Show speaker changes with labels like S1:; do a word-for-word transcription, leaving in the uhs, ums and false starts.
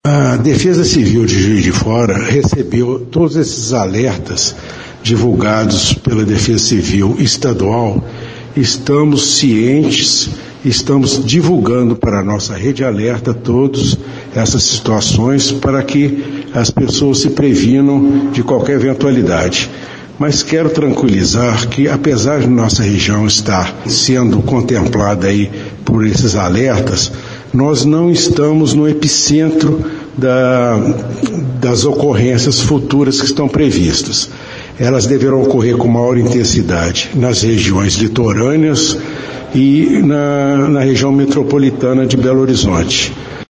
S1: A Defesa Civil de Juiz de Fora recebeu todos esses alertas divulgados pela Defesa Civil Estadual. Estamos cientes, estamos divulgando para a nossa rede alerta todas essas situações para que as pessoas se previnam de qualquer eventualidade. Mas quero tranquilizar que, apesar de nossa região estar sendo contemplada aí por esses alertas, nós não estamos no epicentro da, das ocorrências futuras que estão previstas. Elas deverão ocorrer com maior intensidade nas regiões litorâneas e na, na região metropolitana de Belo Horizonte.